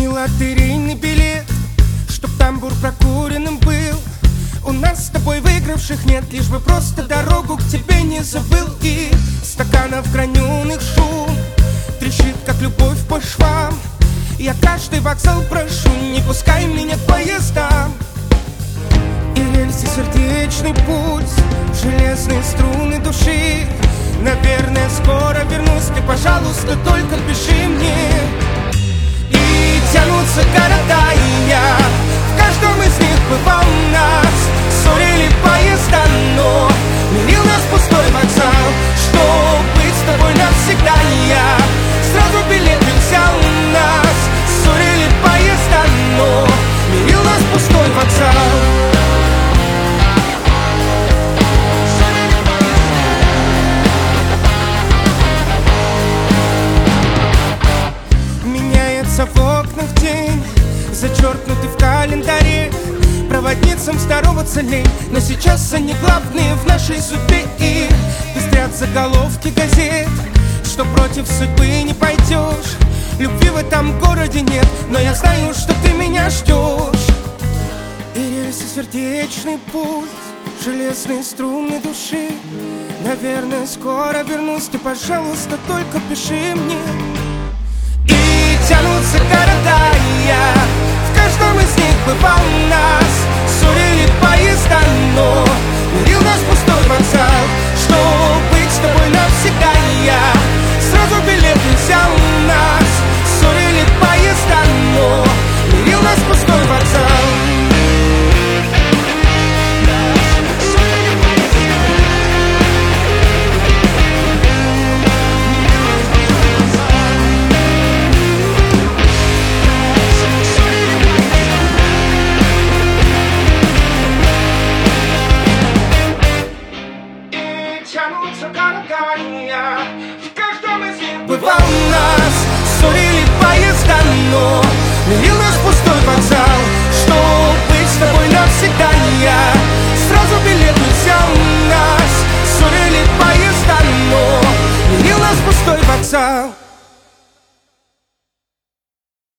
лотерейный билет, чтоб тамбур прокуренным был. У нас с тобой выигравших нет, лишь бы просто дорогу к тебе не забыл. И стаканов граненых шум трещит, как любовь по швам. Я каждый вокзал прошу, не пускай меня к поездам. И рельсы сердечный пульс, железные струны души. Наверное, скоро вернусь, ты, пожалуйста, только пиши мне. И тянутся города, и я в каждом из них бывал. Нас ссорили поезда, но мирил нас пустой вокзал. Чтоб быть с тобой навсегда, я сразу билеты взял. Нас ссорили поезда, но мирил нас пустой вокзал. Меняется в окнах день, зачеркнутый в календаре. Проводницам здороваться лень, но сейчас они главные в нашей судьбе. И пестрят заголовки газет, что против судьбы не пойдешь. Любви в этом городе нет, но я знаю, что ты меня ждешь. И рельсы сердечный пульс, железные струны души. Наверное, скоро вернусь, ты, пожалуйста, только пиши мне. И тянутся города,